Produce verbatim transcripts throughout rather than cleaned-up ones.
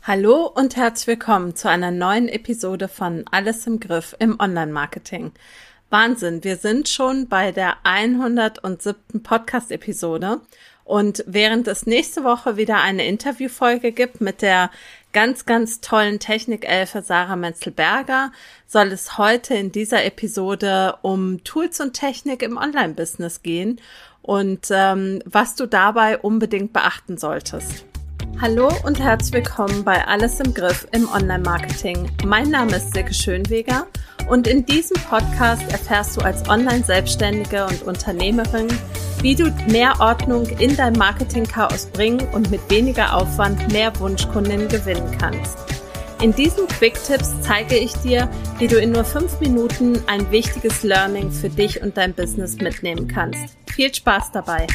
Hallo und herzlich willkommen zu einer neuen Episode von Alles im Griff im Online-Marketing. Wahnsinn, wir sind schon bei der hundertsiebten Podcast-Episode und während es nächste Woche wieder eine Interviewfolge gibt mit der ganz, ganz tollen Technikelfe Sarah Menzel-Berger, soll es heute in dieser Episode um Tools und Technik im Online-Business gehen und ähm, was du dabei unbedingt beachten solltest. Hallo und herzlich willkommen bei Alles im Griff im Online-Marketing. Mein Name ist Silke Schönweger und in diesem Podcast erfährst du als Online-Selbstständige und Unternehmerin, wie du mehr Ordnung in dein Marketing-Chaos bringen und mit weniger Aufwand mehr Wunschkundinnen gewinnen kannst. In diesen Quick-Tipps zeige ich dir, wie du in nur fünf Minuten ein wichtiges Learning für dich und dein Business mitnehmen kannst. Viel Spaß dabei!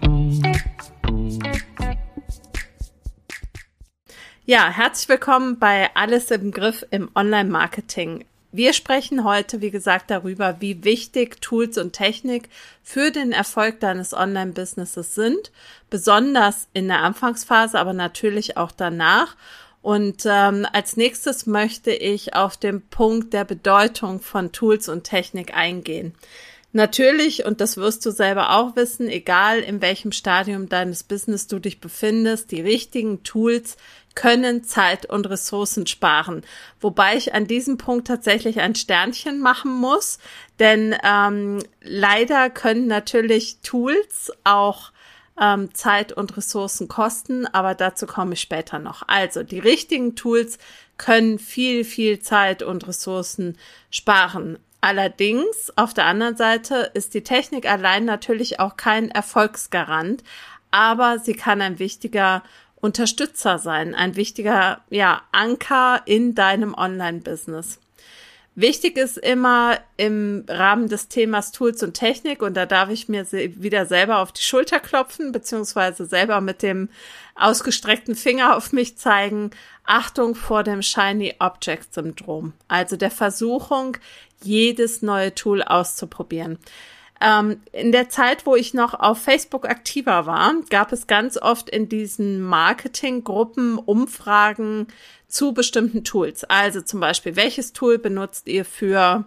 Ja, herzlich willkommen bei Alles im Griff im Online-Marketing. Wir sprechen heute, wie gesagt, darüber, wie wichtig Tools und Technik für den Erfolg deines Online-Businesses sind, besonders in der Anfangsphase, aber natürlich auch danach. Und ähm, als nächstes möchte ich auf den Punkt der Bedeutung von Tools und Technik eingehen. Natürlich, und das wirst du selber auch wissen, egal in welchem Stadium deines Business du dich befindest, die richtigen Tools können Zeit und Ressourcen sparen. Wobei ich an diesem Punkt tatsächlich ein Sternchen machen muss, denn ähm, leider können natürlich Tools auch ähm, Zeit und Ressourcen kosten, aber dazu komme ich später noch. Also die richtigen Tools können viel, viel Zeit und Ressourcen sparen. Allerdings, auf der anderen Seite ist die Technik allein natürlich auch kein Erfolgsgarant, aber sie kann ein wichtiger Unterstützer sein, ein wichtiger, ja, Anker in deinem Online-Business. Wichtig ist immer im Rahmen des Themas Tools und Technik, und da darf ich mir wieder selber auf die Schulter klopfen, beziehungsweise selber mit dem ausgestreckten Finger auf mich zeigen, Achtung vor dem Shiny Object Syndrom, also der Versuchung, jedes neue Tool auszuprobieren. Ähm, in der Zeit, wo ich noch auf Facebook aktiver war, gab es ganz oft in diesen Marketinggruppen Umfragen zu bestimmten Tools. Also zum Beispiel, welches Tool benutzt ihr für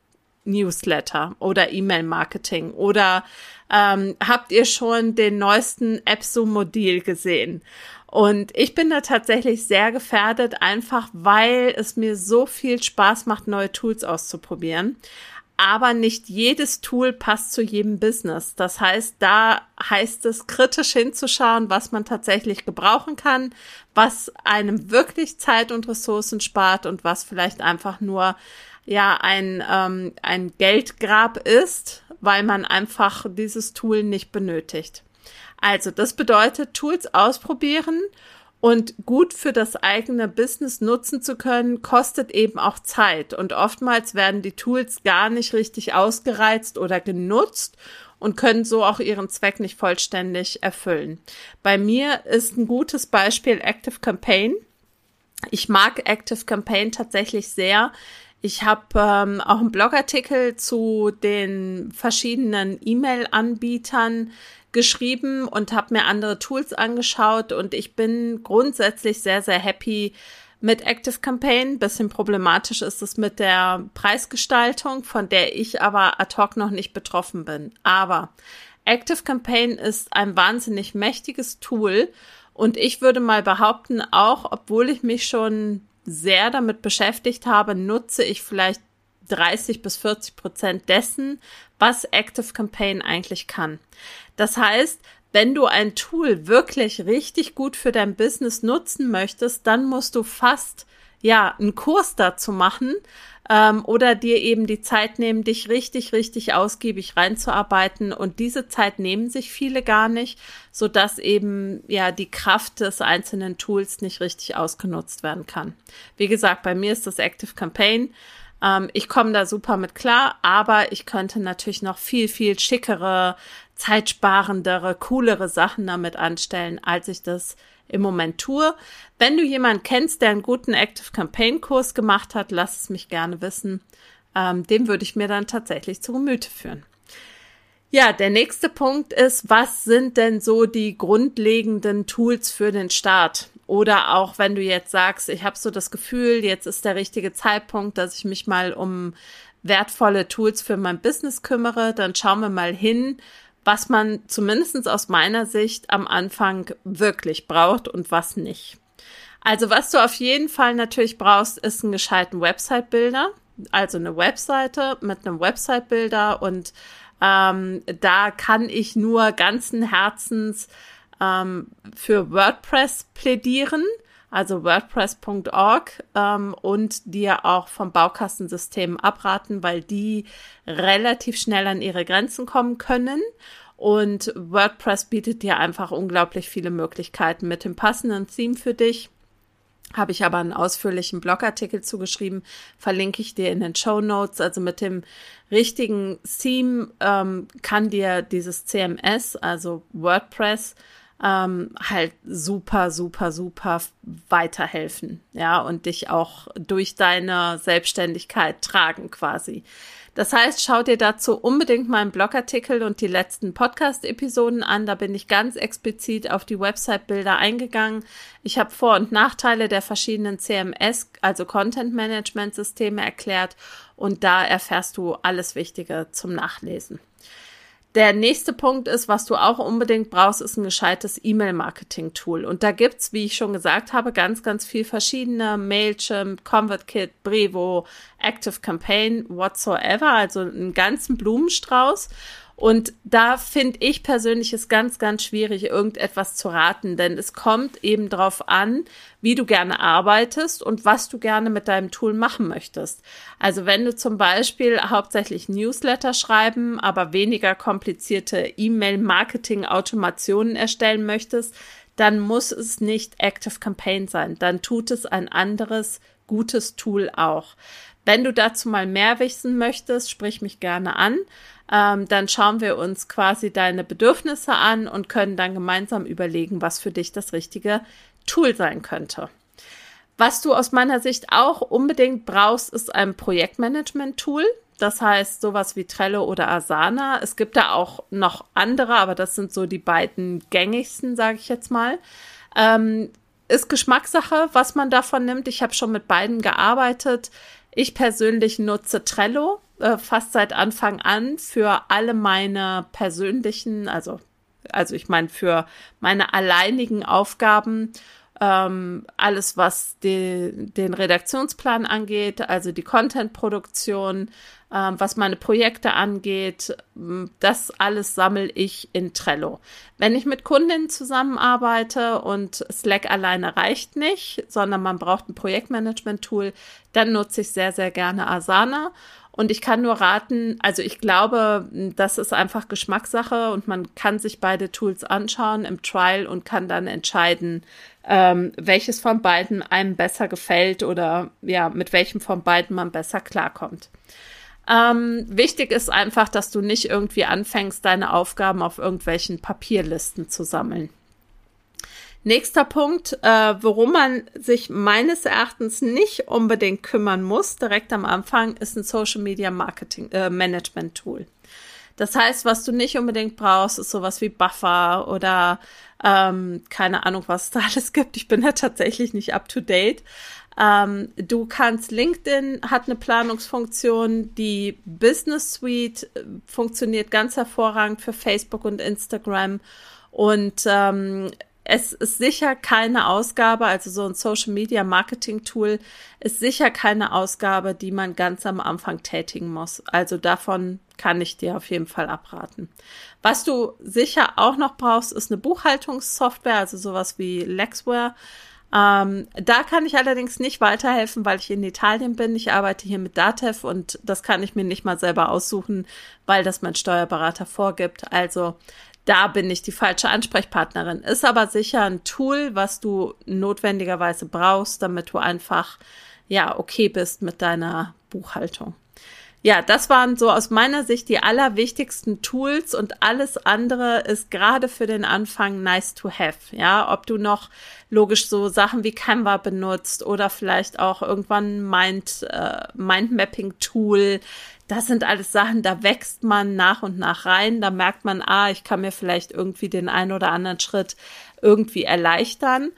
Newsletter oder E-Mail-Marketing? Oder ähm, habt ihr schon den neuesten AppSumo-Deal gesehen? Und ich bin da tatsächlich sehr gefährdet, einfach weil es mir so viel Spaß macht, neue Tools auszuprobieren. Aber nicht jedes Tool passt zu jedem Business. Das heißt, da heißt es, kritisch hinzuschauen, was man tatsächlich gebrauchen kann, was einem wirklich Zeit und Ressourcen spart und was vielleicht einfach nur ja ein ähm, ein Geldgrab ist, weil man einfach dieses Tool nicht benötigt. Also das bedeutet, Tools ausprobieren und gut für das eigene Business nutzen zu können, kostet eben auch Zeit. Und oftmals werden die Tools gar nicht richtig ausgereizt oder genutzt und können so auch ihren Zweck nicht vollständig erfüllen. Bei mir ist ein gutes Beispiel ActiveCampaign. Ich mag ActiveCampaign tatsächlich sehr. Ich habe ähm, auch einen Blogartikel zu den verschiedenen E-Mail-Anbietern geschrieben und habe mir andere Tools angeschaut und ich bin grundsätzlich sehr, sehr happy mit ActiveCampaign. Bisschen problematisch ist es mit der Preisgestaltung, von der ich aber ad hoc noch nicht betroffen bin. Aber ActiveCampaign ist ein wahnsinnig mächtiges Tool und ich würde mal behaupten, auch obwohl ich mich schon sehr damit beschäftigt habe, nutze ich vielleicht dreißig bis vierzig Prozent dessen, was ActiveCampaign eigentlich kann. Das heißt, wenn du ein Tool wirklich richtig gut für dein Business nutzen möchtest, dann musst du fast ja einen Kurs dazu machen ähm, oder dir eben die Zeit nehmen, dich richtig, richtig ausgiebig reinzuarbeiten. Und diese Zeit nehmen sich viele gar nicht, sodass eben ja die Kraft des einzelnen Tools nicht richtig ausgenutzt werden kann. Wie gesagt, bei mir ist das ActiveCampaign. Ähm, ich komme da super mit klar, aber ich könnte natürlich noch viel, viel schickere, zeitsparendere, coolere Sachen damit anstellen, als ich das im Moment tue. Wenn du jemanden kennst, der einen guten ActiveCampaign-Kurs gemacht hat, lass es mich gerne wissen. Ähm, den würde ich mir dann tatsächlich zu Gemüte führen. Ja, der nächste Punkt ist, was sind denn so die grundlegenden Tools für den Start? oder auch wenn du jetzt sagst, ich habe so das Gefühl, jetzt ist der richtige Zeitpunkt, dass ich mich mal um wertvolle Tools für mein Business kümmere, dann schauen wir mal hin, was man zumindest aus meiner Sicht am Anfang wirklich braucht und was nicht. Also was du auf jeden Fall natürlich brauchst, ist einen gescheiten Website-Builder, also eine Webseite mit einem Website-Builder und ähm, da kann ich nur ganzen Herzens ähm, für WordPress plädieren, also WordPress Punkt org ähm, und dir auch vom Baukastensystem abraten, weil die relativ schnell an ihre Grenzen kommen können. Und WordPress bietet dir einfach unglaublich viele Möglichkeiten mit dem passenden Theme für dich. Habe ich aber einen ausführlichen Blogartikel zugeschrieben, verlinke ich dir in den Shownotes. Also mit dem richtigen Theme ähm, kann dir dieses C M S, also WordPress, ähm, halt super, super, super weiterhelfen, ja, und dich auch durch deine Selbstständigkeit tragen quasi. Das heißt, schau dir dazu unbedingt meinen Blogartikel und die letzten Podcast-Episoden an. Da bin ich ganz explizit auf die Website-Bilder eingegangen. Ich habe Vor- und Nachteile der verschiedenen C M S, also Content-Management-Systeme erklärt und da erfährst du alles Wichtige zum Nachlesen. Der nächste Punkt ist, was du auch unbedingt brauchst, ist ein gescheites E-Mail-Marketing-Tool. Und da gibt's, wie ich schon gesagt habe, ganz, ganz viel verschiedene, Mailchimp, ConvertKit, Brevo, ActiveCampaign, whatsoever, also einen ganzen Blumenstrauß. Und da finde ich persönlich es ganz, ganz schwierig, irgendetwas zu raten, denn es kommt eben drauf an, wie du gerne arbeitest und was du gerne mit deinem Tool machen möchtest. Also wenn du zum Beispiel hauptsächlich Newsletter schreiben, aber weniger komplizierte E-Mail-Marketing-Automationen erstellen möchtest, dann muss es nicht ActiveCampaign sein. Dann tut es ein anderes, gutes Tool auch. Wenn du dazu mal mehr wissen möchtest, sprich mich gerne an. Ähm, dann schauen wir uns quasi deine Bedürfnisse an und können dann gemeinsam überlegen, was für dich das richtige Tool sein könnte. Was du aus meiner Sicht auch unbedingt brauchst, ist ein Projektmanagement-Tool. Das heißt sowas wie Trello oder Asana. Es gibt da auch noch andere, aber das sind so die beiden gängigsten, sage ich jetzt mal. Ähm, ist Geschmackssache, was man davon nimmt. Ich habe schon mit beiden gearbeitet. Ich persönlich nutze Trello äh, fast seit Anfang an für alle meine persönlichen, also, also ich meine für meine alleinigen Aufgaben, ähm, alles was die, den Redaktionsplan angeht, also die Content-Produktion, ähm, was meine Projekte angeht, das alles sammle ich in Trello. Wenn ich mit Kundinnen zusammenarbeite und Slack alleine reicht nicht, sondern man braucht ein Projektmanagement-Tool, dann nutze ich sehr, sehr gerne Asana. Und ich kann nur raten, also ich glaube, das ist einfach Geschmackssache und man kann sich beide Tools anschauen im Trial und kann dann entscheiden, ähm, welches von beiden einem besser gefällt oder ja, mit welchem von beiden man besser klarkommt. Ähm, wichtig ist einfach, dass du nicht irgendwie anfängst, deine Aufgaben auf irgendwelchen Papierlisten zu sammeln. Nächster Punkt, äh, worum man sich meines Erachtens nicht unbedingt kümmern muss, direkt am Anfang, ist ein Social Media Marketing äh, Management Tool. Das heißt, was du nicht unbedingt brauchst, ist sowas wie Buffer oder ähm, keine Ahnung, was es da alles gibt. Ich bin da tatsächlich nicht up to date. Ähm, du kannst, LinkedIn hat eine Planungsfunktion, die Business Suite funktioniert ganz hervorragend für Facebook und Instagram und ähm, es ist sicher keine Ausgabe, also so ein Social Media Marketing Tool ist sicher keine Ausgabe, die man ganz am Anfang tätigen muss. Also davon kann ich dir auf jeden Fall abraten. Was du sicher auch noch brauchst, ist eine Buchhaltungssoftware, also sowas wie Lexware. Ähm, da kann ich allerdings nicht weiterhelfen, weil ich in Italien bin. Ich arbeite hier mit Datev und das kann ich mir nicht mal selber aussuchen, weil das mein Steuerberater vorgibt. Also da bin ich die falsche Ansprechpartnerin. Ist aber sicher ein Tool, was du notwendigerweise brauchst, damit du einfach, ja, okay bist mit deiner Buchhaltung. Ja, das waren so aus meiner Sicht die allerwichtigsten Tools und alles andere ist gerade für den Anfang nice to have. Ja, ob du noch logisch so Sachen wie Canva benutzt oder vielleicht auch irgendwann Mind, äh, Mindmapping-Tool. Das sind alles Sachen, da wächst man nach und nach rein. Da merkt man, ah, ich kann mir vielleicht irgendwie den einen oder anderen Schritt irgendwie erleichtern.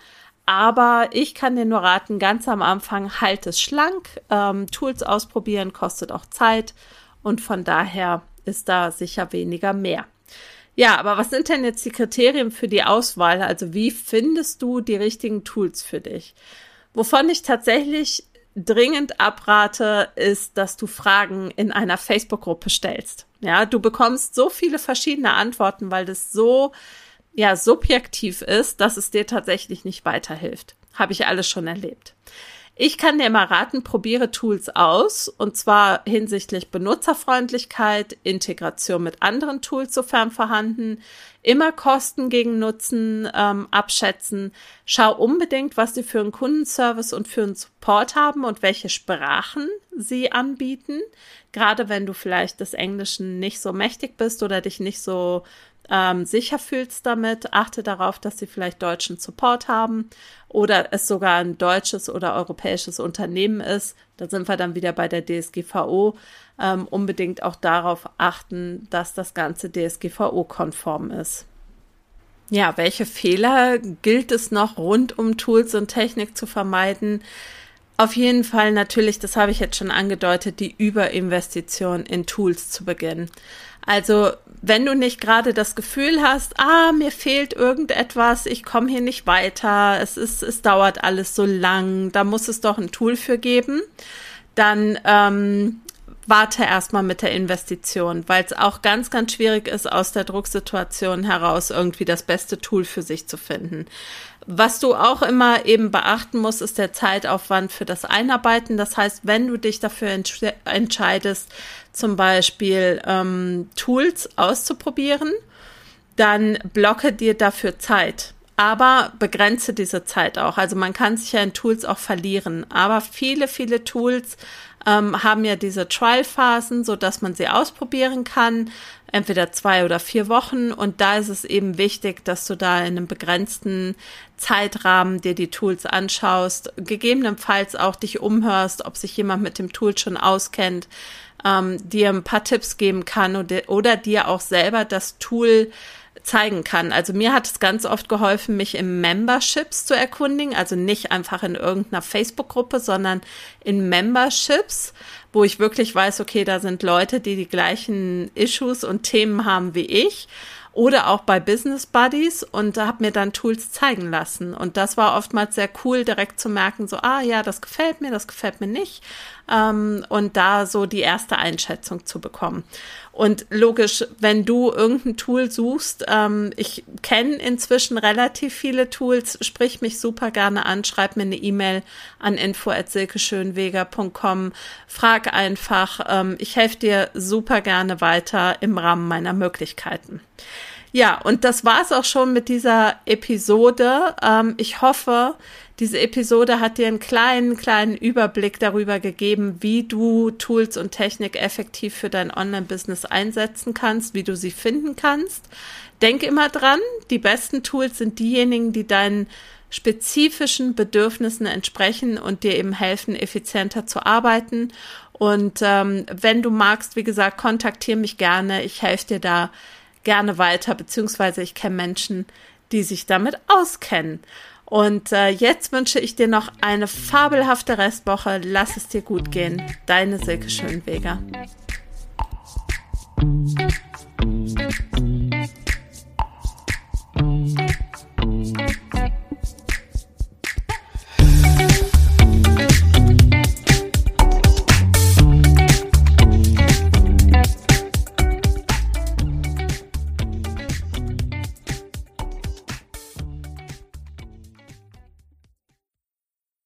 aber ich kann dir nur raten, ganz am Anfang halt es schlank. Ähm, Tools ausprobieren kostet auch Zeit und von daher ist da sicher weniger mehr. Ja, aber was sind denn jetzt die Kriterien für die Auswahl? Also wie findest du die richtigen Tools für dich? Wovon ich tatsächlich dringend abrate, ist, dass du Fragen in einer Facebook-Gruppe stellst. Ja, du bekommst so viele verschiedene Antworten, weil das so, ja, subjektiv ist, dass es dir tatsächlich nicht weiterhilft. Habe ich alles schon erlebt. Ich kann dir immer raten, probiere Tools aus, und zwar hinsichtlich Benutzerfreundlichkeit, Integration mit anderen Tools, sofern vorhanden, immer Kosten gegen Nutzen ähm, abschätzen. Schau unbedingt, was sie für einen Kundenservice und für einen Support haben und welche Sprachen sie anbieten. Gerade wenn du vielleicht des Englischen nicht so mächtig bist oder dich nicht so ähm, sicher fühlst damit, achte darauf, dass sie vielleicht deutschen Support haben oder es sogar ein deutsches oder europäisches Unternehmen ist. Da sind wir dann wieder bei der D S G V O. Ähm, unbedingt auch darauf achten, dass das Ganze D S G V O-konform ist. Ja, welche Fehler gilt es noch rund um Tools und Technik zu vermeiden? Auf jeden Fall natürlich, das habe ich jetzt schon angedeutet, die Überinvestition in Tools zu Beginn. Also wenn du nicht gerade das Gefühl hast, ah, mir fehlt irgendetwas, ich komme hier nicht weiter, es ist, es dauert alles so lang, da muss es doch ein Tool für geben, dann ähm, warte erstmal mit der Investition, weil es auch ganz, ganz schwierig ist, aus der Drucksituation heraus irgendwie das beste Tool für sich zu finden. Was du auch immer eben beachten musst, ist der Zeitaufwand für das Einarbeiten. Das heißt, wenn du dich dafür entsch- entscheidest, zum Beispiel ähm, Tools auszuprobieren, dann blocke dir dafür Zeit. Aber begrenze diese Zeit auch. Also man kann sich ja in Tools auch verlieren. Aber viele, viele Tools ähm, haben ja diese Trial-Phasen, sodass man sie ausprobieren kann, entweder zwei oder vier Wochen. Und da ist es eben wichtig, dass du da in einem begrenzten Zeitrahmen dir die Tools anschaust, gegebenenfalls auch dich umhörst, ob sich jemand mit dem Tool schon auskennt, ähm, dir ein paar Tipps geben kann oder, oder dir auch selber das Tool zeigen kann. Also mir hat es ganz oft geholfen, mich in Memberships zu erkundigen, also nicht einfach in irgendeiner Facebook-Gruppe, sondern in Memberships, wo ich wirklich weiß, okay, da sind Leute, die die gleichen Issues und Themen haben wie ich, oder auch bei Business Buddies, und da habe mir dann Tools zeigen lassen. Und das war oftmals sehr cool, direkt zu merken, so, ah ja, das gefällt mir, das gefällt mir nicht. Ähm, und da so die erste Einschätzung zu bekommen. Und logisch, wenn du irgendein Tool suchst, ähm, ich kenne inzwischen relativ viele Tools, sprich mich super gerne an, schreib mir eine E-Mail an info at silkeschönweger punkt com, frag einfach, ähm, ich helfe dir super gerne weiter im Rahmen meiner Möglichkeiten. Ja, und das war's auch schon mit dieser Episode. Ähm, ich hoffe, diese Episode hat dir einen kleinen, kleinen Überblick darüber gegeben, wie du Tools und Technik effektiv für dein Online-Business einsetzen kannst, wie du sie finden kannst. Denk immer dran, die besten Tools sind diejenigen, die deinen spezifischen Bedürfnissen entsprechen und dir eben helfen, effizienter zu arbeiten. Und ähm, wenn du magst, wie gesagt, kontaktiere mich gerne. Ich helfe dir da gerne weiter, beziehungsweise ich kenne Menschen, die sich damit auskennen. Und äh, jetzt wünsche ich dir noch eine fabelhafte Restwoche. Lass es dir gut gehen. Deine Silke Schönweger.